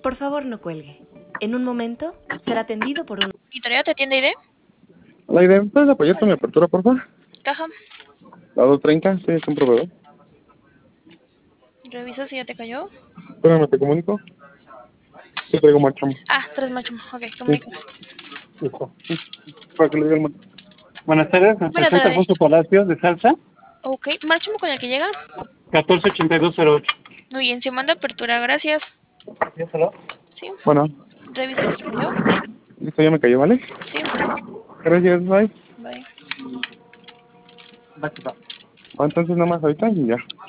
Por favor, no cuelgue. En un momento será atendido por un... Victoria, ¿te atiende Aide? Hola, Irene, ¿puedes apoyarte en mi apertura, por favor? Caja. La 230, sí, es un proveedor. Revisa si ya te cayó. Espérame, te comunico. Sí, traigo marchamo. Ah, tres macho. Ok, Sí. comunícame. Listo. Sí. Para que le diga el marchamo. Buenas tardes, me Buenas presenta tardes. Alfonso Palacios de Salsa, Ok, márchame con el que llega. 148208. Muy bien, se manda apertura, gracias. ¿Ya salió? Sí. Bueno, Revisa si te cayó. listo, ya me cayó, ¿vale? Sí. Gracias, bye. Bye. Entonces nada más ahorita y ya.